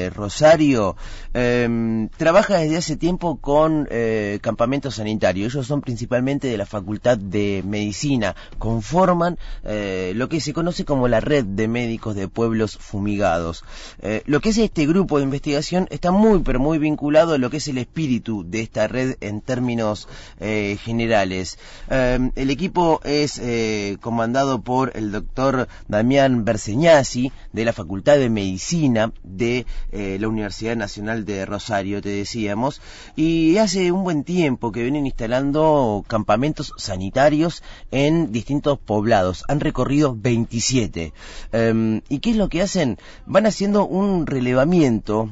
Rosario trabaja desde hace tiempo con campamentos sanitarios. Ellos son principalmente de la Facultad de Medicina, conforman lo que se conoce como la Red de Médicos de Pueblos Fumigados. Lo que es este grupo de investigación está muy pero muy vinculado a lo que es el espíritu de esta red en términos generales. El equipo es comandado por el doctor Damián Berseñasi, de la Facultad de Medicina de la Universidad Nacional de Rosario, te decíamos, y hace un buen tiempo que vienen instalando campamentos sanitarios en distintos poblados. Han recorrido 27. ¿Y qué es lo que hacen? Van haciendo un relevamiento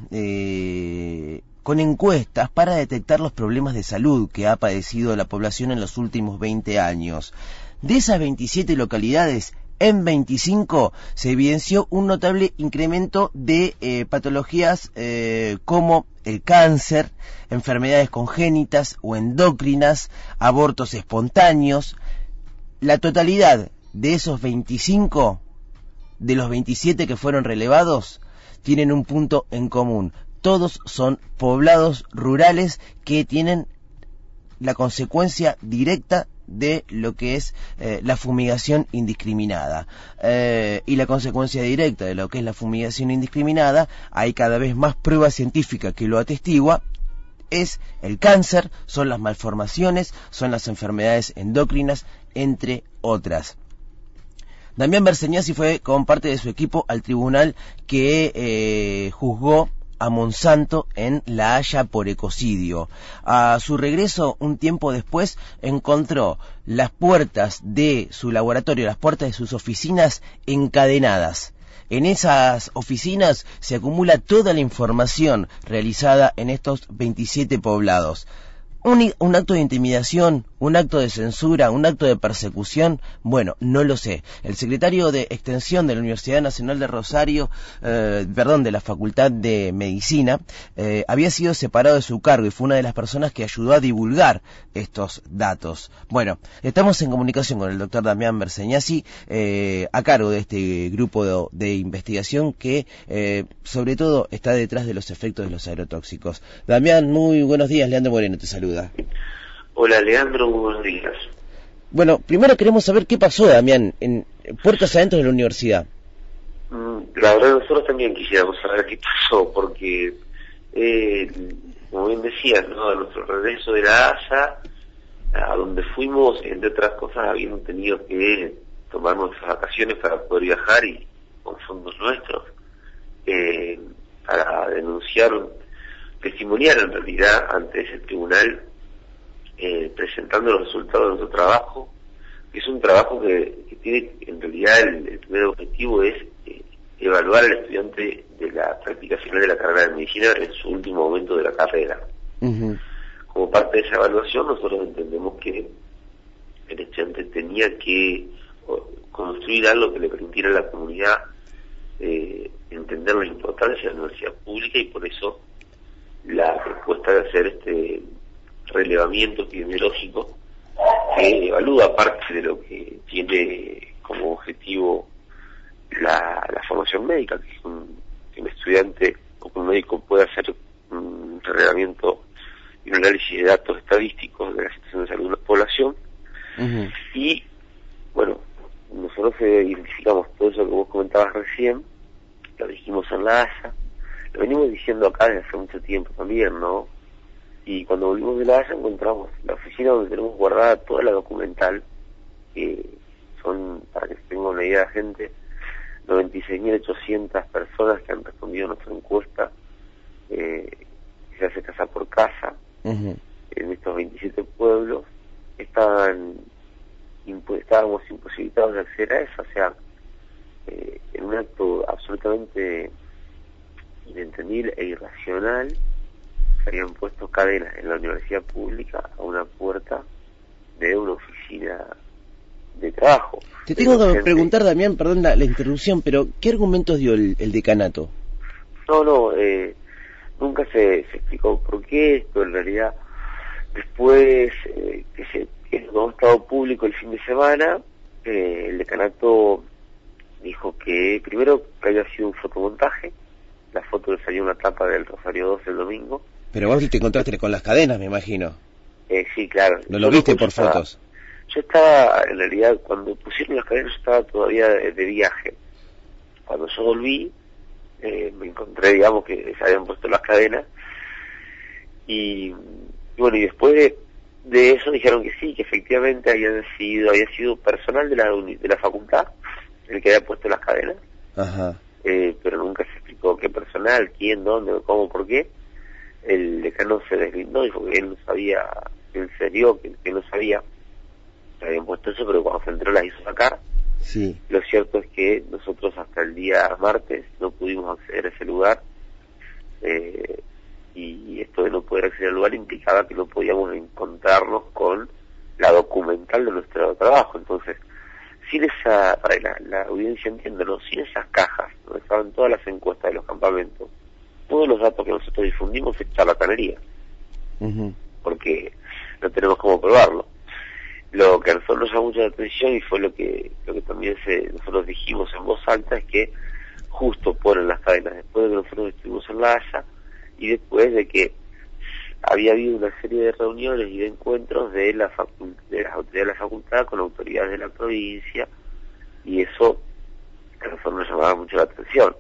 con encuestas para detectar los problemas de salud que ha padecido la población en los últimos 20 años. De esas 27 localidades, en 25 se evidenció un notable incremento de patologías como el cáncer, enfermedades congénitas o endócrinas, abortos espontáneos. La totalidad de esos 25, de los 27 que fueron relevados, tienen un punto en común. Todos son poblados rurales que tienen la consecuencia directa de lo que es la fumigación indiscriminada. Y la consecuencia directa de lo que es la fumigación indiscriminada, hay cada vez más prueba científica que lo atestigua, es el cáncer, son las malformaciones, son las enfermedades endócrinas, entre otras. Damián Berseñasi fue con parte de su equipo al tribunal que juzgó a Monsanto en La Haya por ecocidio. A su regreso, un tiempo después, encontró las puertas de su laboratorio, las puertas de sus oficinas encadenadas. En esas oficinas se acumula toda la información realizada en estos 27 poblados. Un acto de intimidación, un acto de censura, un acto de persecución, bueno, no lo sé. El secretario de Extensión de la Universidad Nacional de Rosario, de la Facultad de Medicina, había sido separado de su cargo y fue una de las personas que ayudó a divulgar estos datos. Bueno, estamos en comunicación con el doctor Damián Berseñasi, a cargo de este grupo de investigación que, sobre todo, está detrás de los efectos de los agrotóxicos. Damián, muy buenos días, Leandro Moreno te saluda. Hola Leandro, buenos días. Bueno, primero queremos saber qué pasó, Damián, en puertas adentro de la universidad. La verdad nosotros también quisiéramos saber qué pasó, porque, como bien decías, ¿no? A nuestro regreso de la Haya, a donde fuimos, entre otras cosas, habíamos tenido que tomar nuestras vacaciones para poder viajar y con fondos nuestros, para denunciar, testimoniar en realidad ante ese tribunal, presentando los resultados de nuestro trabajo, que es un trabajo que tiene, en realidad, el primer objetivo es evaluar al estudiante de la práctica final de la carrera de medicina en su último momento de la carrera. Uh-huh. Como parte de esa evaluación, nosotros entendemos que el estudiante tenía que construir algo que le permitiera a la comunidad entender la importancia de la universidad pública, y por eso la propuesta de hacer este relevamiento epidemiológico que evalúa parte de lo que tiene como objetivo la formación médica, que es que un estudiante o que un médico pueda hacer un relevamiento y un análisis de datos estadísticos de la situación de salud de la población. Uh-huh. Y bueno, nosotros identificamos todo eso que vos comentabas recién, lo dijimos en La Haya, lo venimos diciendo acá desde hace mucho tiempo también, ¿no? Y cuando volvimos de La Haya encontramos la oficina donde tenemos guardada toda la documental, que son, para que se tenga una idea de gente, 96.800 personas que han respondido a nuestra encuesta, que se hace casa por casa. Uh-huh. En estos 27 pueblos estábamos imposibilitados de acceder a eso, o sea, en un acto absolutamente inentendible e irracional, se habían puesto cadenas en la universidad pública a una puerta de una oficina de trabajo. Te tengo que preguntar, Damián, perdón la interrupción, pero ¿qué argumentos dio el decanato? Nunca se explicó por qué esto, en realidad. Después, que no ha estado público el fin de semana, el decanato dijo que primero que había sido un fotomontaje, la foto que salió en la tapa del Rosario 12 el domingo. Pero vos te encontraste con las cadenas, me imagino. Sí, claro. ¿No lo viste por fotos? Yo estaba, en realidad, cuando pusieron las cadenas, yo estaba todavía de viaje. Cuando yo volví, me encontré, digamos, que se habían puesto las cadenas. Y bueno, y después de eso dijeron que sí, que efectivamente había sido personal de la facultad el que había puesto las cadenas. Ajá. Pero nunca se explicó qué personal, quién, dónde, cómo, por qué. El decano se deslindó, dijo que él no sabía, en serio, que no sabía que habían puesto eso, pero cuando se entró las hizo sacar. Sí. Lo cierto es que nosotros hasta el día martes no pudimos acceder a ese lugar, y esto de no poder acceder al lugar implicaba que no podíamos encontrarnos con la documental de nuestro trabajo. Entonces, sin esa, para que la audiencia entienda, ¿no? Sin esas cajas donde estaban todas las encuestas de los campamentos, todos los datos que nosotros difundimos es charlatanería, porque no tenemos cómo probarlo. Lo que a nosotros nos llamó mucho la atención, y fue lo que también nosotros dijimos en voz alta, es que justo ponen las cadenas después de que nosotros estuvimos en La Haya, y después de que había habido una serie de reuniones y de encuentros de las autoridades de la facultad con autoridades de la provincia, y eso a nosotros nos llamaba mucho la atención.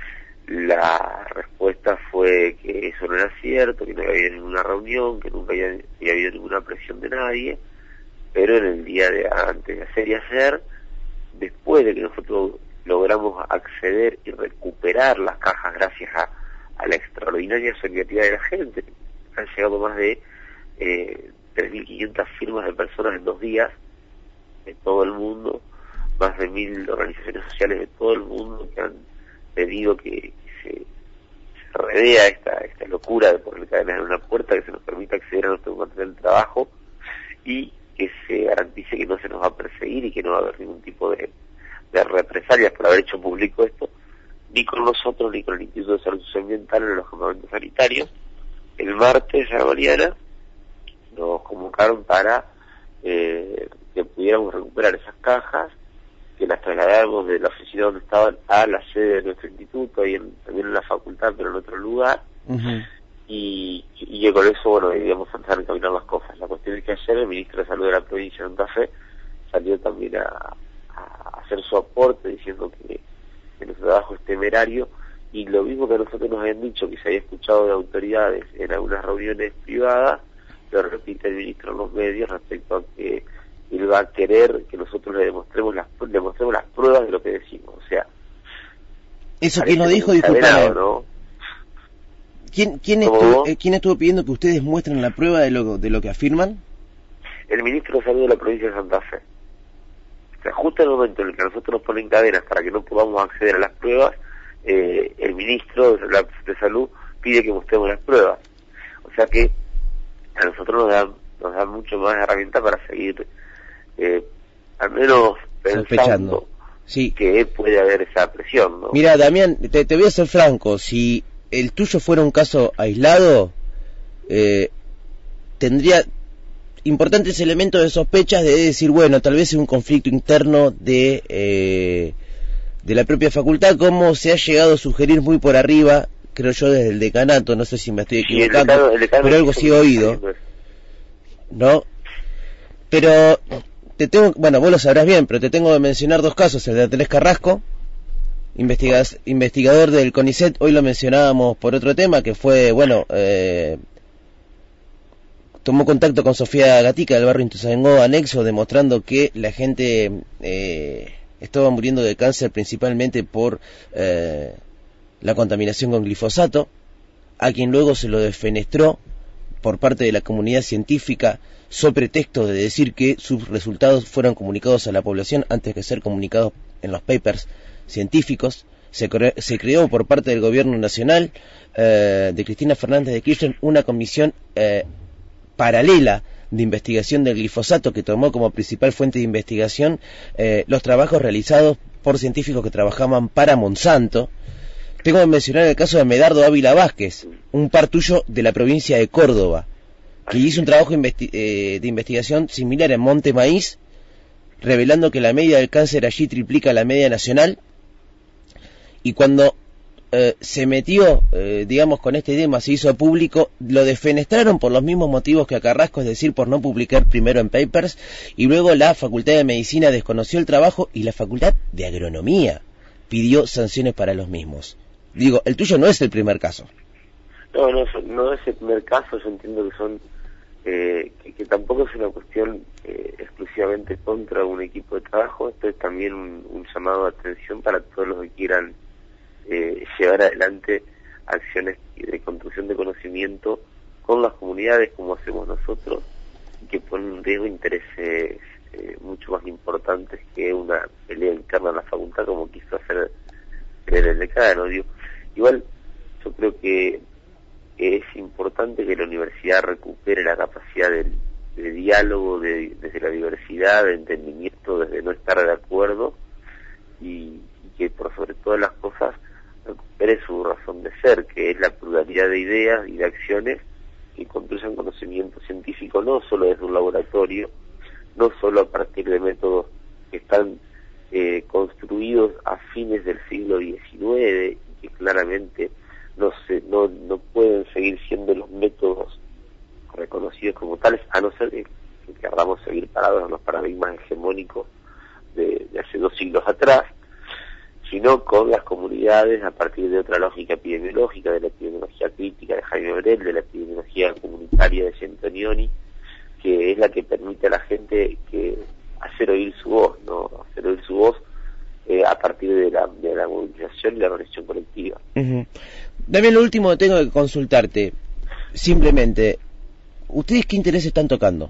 La respuesta fue que eso no era cierto, que no había habido ninguna reunión, que nunca había habido ninguna presión de nadie, pero en el día de antes de hacer y hacer, después de que nosotros logramos acceder y recuperar las cajas gracias a la extraordinaria solidaridad de la gente, han llegado más de 3.500 firmas de personas en 2 días, de todo el mundo, más de 1.000 organizaciones sociales de todo el mundo que han pedido que se revea esta locura de poner cadenas en una puerta, que se nos permita acceder a nuestro material de trabajo y que se garantice que no se nos va a perseguir y que no va a haber ningún tipo de represalias por haber hecho público esto, ni con nosotros ni con el Instituto de Salud Socioambiental en los campamentos sanitarios. El martes a la mañana nos convocaron para que pudiéramos recuperar esas cajas, que las trasladamos de la oficina donde estaban a la sede de nuestro instituto, y también en la facultad, pero en otro lugar. Y con eso, bueno, digamos, empezar a encaminar las cosas. La cuestión es que ayer el ministro de Salud de la provincia de Santa Fe salió también a hacer su aporte, diciendo que nuestro trabajo es temerario, y lo mismo que a nosotros nos habían dicho, que se había escuchado de autoridades en algunas reuniones privadas, lo repite el ministro en los medios respecto a que él va a querer que nosotros le demostremos las pruebas de lo que decimos. O sea, ¿eso quién lo dijo? Disculpame, ¿no? ¿Quién estuvo pidiendo que ustedes muestren la prueba de lo que afirman? El ministro de Salud de la provincia de Santa Fe. O sea, justo en el momento en el que a nosotros nos ponen cadenas para que no podamos acceder a las pruebas, el ministro de Salud pide que mostremos las pruebas. O sea que a nosotros nos da mucho más herramientas para seguir, al menos pensando sí, que puede haber esa presión, ¿no? Mira, Damián, te voy a ser franco, si el tuyo fuera un caso aislado, tendría importantes elementos de sospechas de decir, bueno, tal vez es un conflicto interno de la propia facultad, como se ha llegado a sugerir muy por arriba, creo yo, desde el decanato, no sé si me estoy equivocando, el decano pero algo sí he oído, ¿no? Pero bueno, vos lo sabrás bien, pero te tengo que mencionar 2 casos: el de Andrés Carrasco, investigador del CONICET. Hoy lo mencionábamos por otro tema, que fue, bueno, tomó contacto con Sofía Gatica del barrio Ituzaingó anexo, demostrando que la gente estaba muriendo de cáncer principalmente por la contaminación con glifosato, a quien luego se lo defenestró por parte de la comunidad científica, so pretexto de decir que sus resultados fueron comunicados a la población antes que ser comunicados en los papers científicos. Se creó por parte del gobierno nacional de Cristina Fernández de Kirchner una comisión paralela de investigación del glifosato, que tomó como principal fuente de investigación los trabajos realizados por científicos que trabajaban para Monsanto. Tengo que mencionar el caso de Medardo Ávila Vázquez, un par tuyo de la provincia de Córdoba, que hizo un trabajo de investigación similar en Monte Maíz, revelando que la media del cáncer allí triplica la media nacional, y cuando se metió, digamos, con este tema, se hizo público, lo defenestraron por los mismos motivos que a Carrasco, es decir, por no publicar primero en papers, y luego la Facultad de Medicina desconoció el trabajo y la Facultad de Agronomía pidió sanciones para los mismos. Digo, el tuyo no es el primer caso. No es el primer caso. Yo entiendo que son que tampoco es una cuestión exclusivamente contra un equipo de trabajo. Esto es también un llamado de atención para todos los que quieran llevar adelante acciones de construcción de conocimiento con las comunidades como hacemos nosotros, y que ponen en riesgo intereses mucho más importantes que una pelea interna en la facultad, como quiso hacer el decano. Igual yo creo que es importante que la universidad recupere la capacidad de diálogo desde la diversidad, de entendimiento, desde no estar de acuerdo, y que por sobre todas las cosas recupere su razón de ser, que es la pluralidad de ideas y de acciones que construyan conocimiento científico, no solo desde un laboratorio, no solo a partir de métodos que están construidos a fines del siglo XIX, y que claramente no pueden seguir siendo los métodos reconocidos como tales, a no ser que queramos seguir parados en los paradigmas hegemónicos de hace 2 siglos atrás, sino con las comunidades a partir de otra lógica epidemiológica, de la epidemiología crítica de Jaime Brel, de la epidemiología comunitaria de Centonioni, que es la que permite a la gente hacer oír su voz, ¿no? Hacer oír su voz a partir de la movilización y la organización colectiva. Uh-huh. Damián, lo último que tengo que consultarte, simplemente, ¿ustedes qué interés están tocando?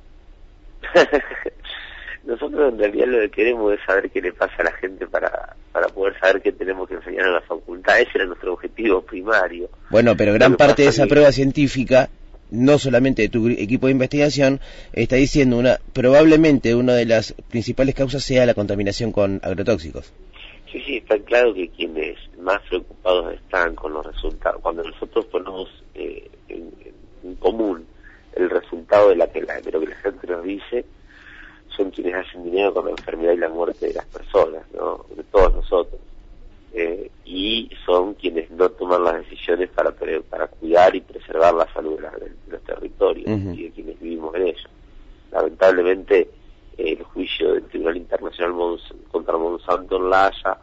Nosotros en realidad lo que queremos es saber qué le pasa a la gente para poder saber qué tenemos que enseñar en la facultad. Ese era nuestro objetivo primario. Bueno, pero gran parte de esa prueba científica, no solamente de tu equipo de investigación, está diciendo probablemente una de las principales causas sea la contaminación con agrotóxicos. Sí, está claro que quienes más preocupados están con los resultados, cuando nosotros ponemos en común el resultado de lo que la gente nos dice, son quienes hacen dinero con la enfermedad y la muerte de las personas, ¿no? De todos nosotros. Y son quienes no toman las decisiones para cuidar y preservar la salud de los territorios, uh-huh, y de quienes vivimos en ellos. Lamentablemente, el juicio del Tribunal Internacional contra Monsanto en La Haya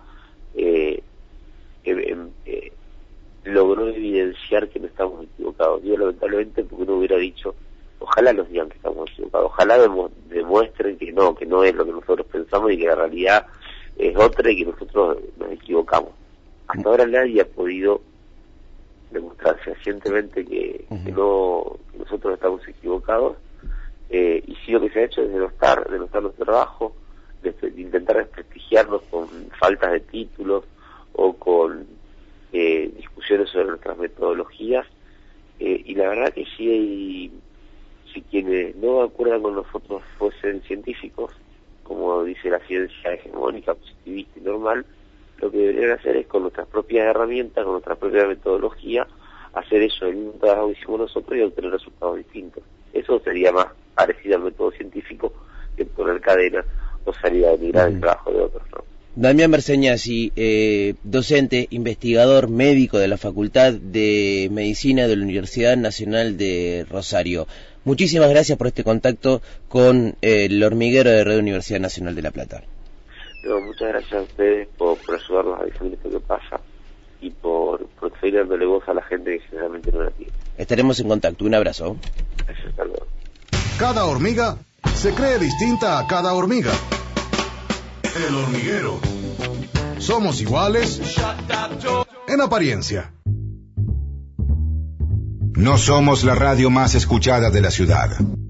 logró evidenciar que no estamos equivocados. Digo lamentablemente porque uno hubiera dicho, ojalá nos digan que estamos equivocados, ojalá demuestren que no es lo que nosotros pensamos y que la realidad es otra y que nosotros nos equivocamos. Hasta ahora nadie ha podido demostrar fehacientemente que nosotros estamos equivocados, y sí lo que se ha hecho es denostar nuestro trabajo, de intentar desprestigiarnos con faltas de títulos o con discusiones sobre nuestras metodologías, y la verdad que si quienes no acuerdan con nosotros fuesen científicos, como dice la ciencia hegemónica, positivista y normal, lo que deberían hacer es con nuestras propias herramientas, con nuestra propia metodología, hacer eso, el mismo trabajo que hicimos nosotros y obtener resultados distintos. Eso sería más parecido al método científico que poner cadena o salir a denigrar el trabajo de otros, ¿no? Damián Berseñasi, docente, investigador, médico de la Facultad de Medicina de la Universidad Nacional de Rosario. Muchísimas gracias por este contacto con el hormiguero de Red Universidad Nacional de La Plata. No, muchas gracias a ustedes por ayudarnos a difundir esto que pasa y por seguir dándole voz a la gente que generalmente no la tiene. Estaremos en contacto. Un abrazo. Gracias, hasta luego. Cada hormiga se cree distinta a cada hormiga. El hormiguero. Somos iguales en apariencia. No somos la radio más escuchada de la ciudad.